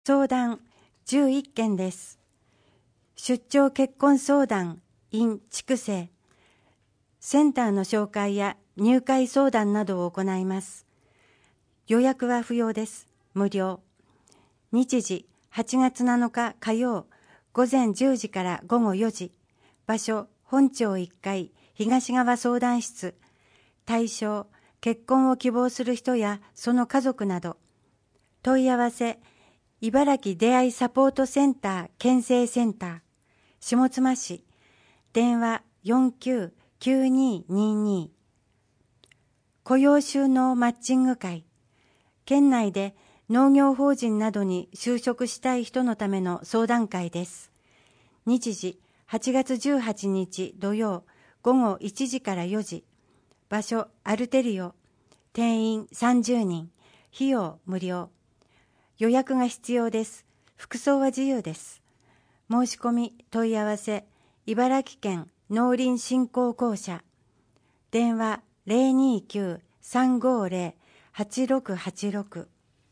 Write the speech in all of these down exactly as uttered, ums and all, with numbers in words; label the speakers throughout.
Speaker 1: 相談じゅういっけんです。出張結婚相談 in 筑西。センターの紹介や入会相談などを行います。予約は不要です。無料。日時はちがつなのか火曜、午前じゅうじから午後よじ。場所本町いっかい東側相談室。対象結婚を希望する人やその家族など。問い合わせ茨城出会いサポートセンター県政センター下妻市。電話 よんきゅうきゅうにーにーにー。雇用就農マッチング会。県内で農業法人などに就職したい人のための相談会です。日時はちがつじゅうはちにち土曜午後いちじからよじ。場所アルテリオ。定員さんじゅうにん。費用無料。予約が必要です。服装は自由です。申し込み問い合わせ茨城県農林振興公社。電話 ゼロにきゅうさんごゼロはちろくはちろく。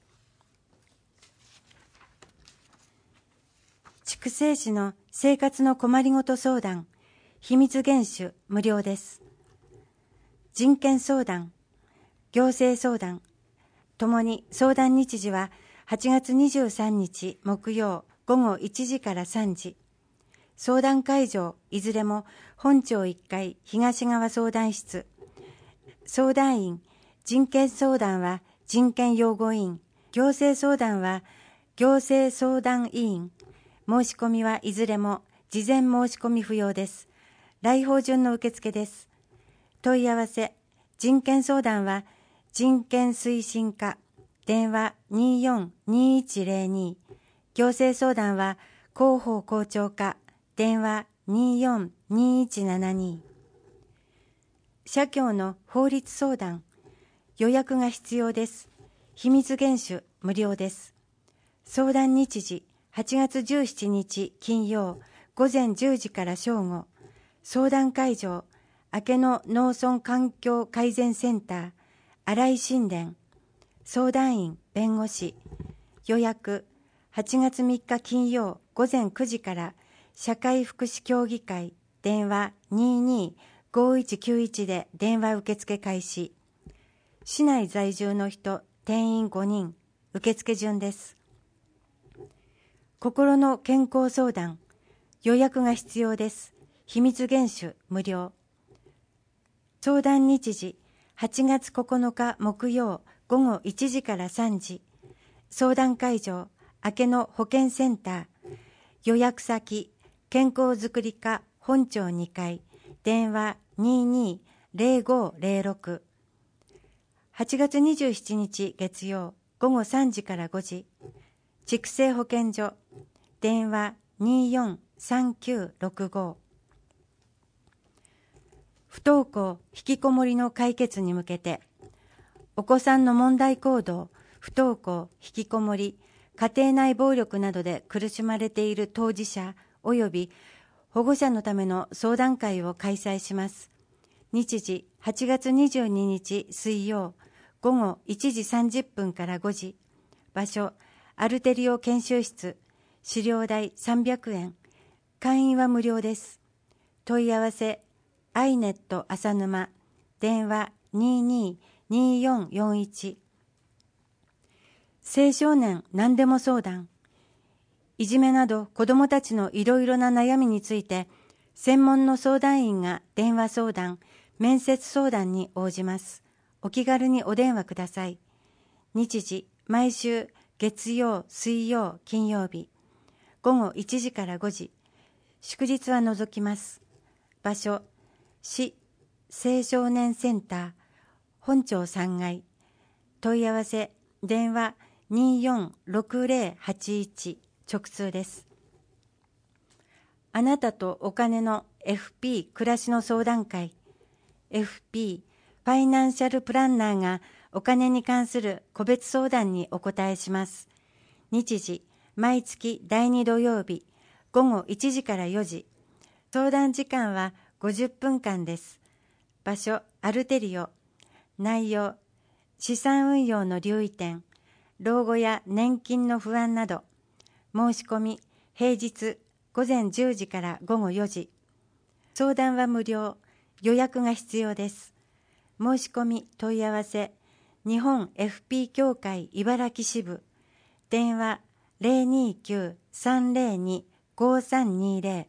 Speaker 1: 筑西市の生活の困りごと相談、秘密厳守無料です。人権相談、行政相談、ともに相談日時ははちがつにじゅうさんにち木曜午後いちじからさんじ。相談会場いずれも本町いっかい東側相談室。相談員、人権相談は人権擁護委員、行政相談は行政相談委員。申し込みはいずれも事前申し込み不要です。来訪順の受付です。問い合わせ、人権相談は人権推進課。電話にーよんにーいちゼロに。行政相談は広報校長課。電話にーよんにーいちななに。社協の法律相談。予約が必要です。秘密厳守無料です。相談日時はちがつじゅうしちにち金曜午前じゅうじから正午。相談会場明野農村環境改善センター新井新田。相談員弁護士。予約はちがつみっか金曜午前くじから社会福祉協議会。電話にーにーごいちきゅういちで電話受付開始。市内在住の人定員ごにん。受付順です。心の健康相談。予約が必要です。秘密厳守無料。相談日時はちがつここのか木曜午後いちじからさんじ。相談会場明野保健センター。予約先健康づくり課本町にかい。電話にーにーゼロごゼロろく。はちがつにじゅうしちにち月曜午後さんじからごじ。筑西保健所。電話にーよんさんきゅうろくご。不登校引きこもりの解決に向けて、お子さんの問題行動、不登校引きこもり、家庭内暴力などで苦しまれている当事者及び保護者のための相談会を開催します。日時はちがつにじゅうににち水曜午後いちじさんじゅっぷんからごじ。場所アルテリオ研修室。資料代さんびゃくえん。会員は無料です。問い合わせアイネット浅沼。電話にーにーにーよんよんいち。青少年何でも相談。いじめなど子どもたちのいろいろな悩みについて専門の相談員が電話相談、面接相談に応じます。お気軽にお電話ください。日時毎週月曜、水曜、金曜日午後いちじからごじ。祝日は除きます。場所市青少年センター本町さんがい。問い合わせ電話にーよんろくゼロはちいち。直通です。あなたとお金の エフピー 暮らしの相談会。 エフピー ファイナンシャルプランナーがお金に関する個別相談にお答えします。日時毎月だいに土曜日午後いちじからよじ。相談時間はごじゅっぷんかんです。場所アルテリオ。内容資産運用の留意点、老後や年金の不安など。 申し込み、平日ごぜんじゅうじからごごよじ。相談は無料、予約が必要です。申し込み問い合わせ、日本 エフピー 協会茨城支部、電話 ゼロにきゅう さんゼロに ごさんにゼロ。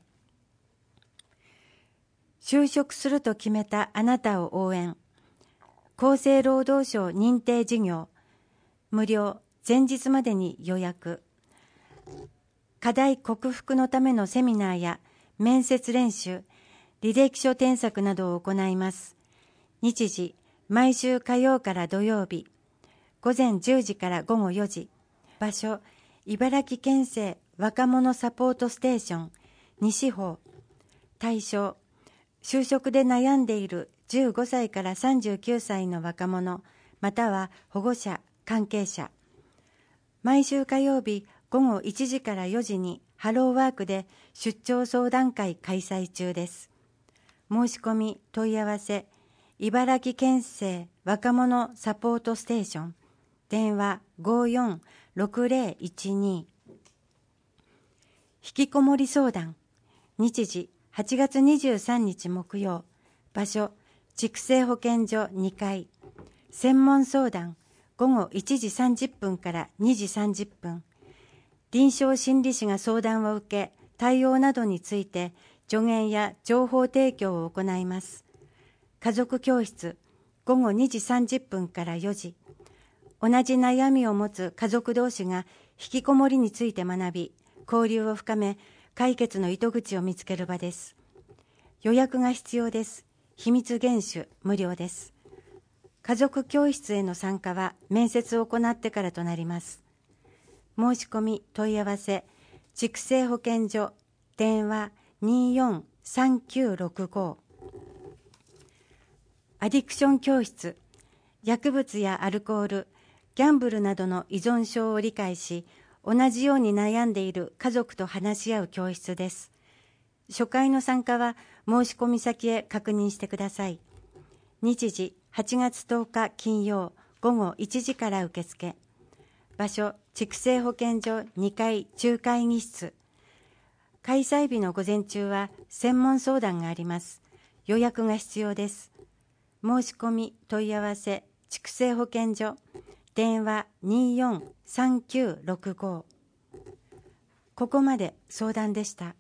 Speaker 1: 就職すると決めたあなたを応援。厚生労働省認定事業、無料、前日までに予約。課題克服のためのセミナーや面接練習、履歴書添削などを行います。日時、毎週火曜から土曜日、ごぜんじゅうじからごごよじ。場所、茨城県政若者サポートステーション、西方。対象、就職で悩んでいるじゅうごさいからさんじゅうきゅうさいの若者、または保護者、関係者。毎週火曜日ごごいちじからよじにハローワークで出張相談会開催中です。申し込み問い合わせ、茨城県政若者サポートステーション、電話 ごよんろくゼロいちに。引きこもり相談、日時はちがつにじゅうさんにち木曜、場所、畜生保健所にかい、専門相談、ごごいちじさんじゅっぷんからにじさんじゅっぷん。臨床心理士が相談を受け、対応などについて助言や情報提供を行います。家族教室、ごごにじさんじゅっぷんからよじ。同じ悩みを持つ家族同士が引きこもりについて学び、交流を深め、解決の糸口を見つける場です。予約が必要です。秘密厳守、無料です。家族教室への参加は面接を行ってからとなります。申し込み問い合わせ、畜生保健所、電話 によんさんきゅうろくご。アディクション教室、薬物やアルコール、ギャンブルなどの依存症を理解し、同じように悩んでいる家族と話し合う教室です。初回の参加は申し込み先へ確認してください。日時、はちがつとおか金曜ごごいちじから受付。場所、畜生保健所にかい中会議室。開催日の午前中は専門相談があります。予約が必要です。申し込み問い合わせ、畜生保健所、電話 によんさんきゅうろくご。ここまで相談でした。